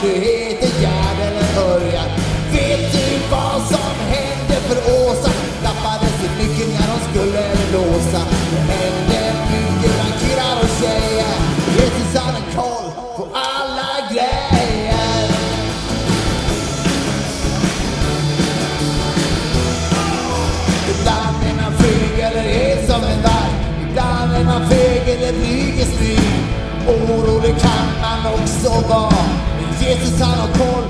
du heter Gerd eller Örjan. Vet du vad som hände för Åsa? Tappade sin nyckel när de skulle låsa. Det hände mycket bland killar och tjejer. Jesus hade koll på alla grejer. Ibland är man feg eller är som en varg. Ibland är man feg eller blyg i smyg. Orolig kan man också vara. Men Jesus han har koll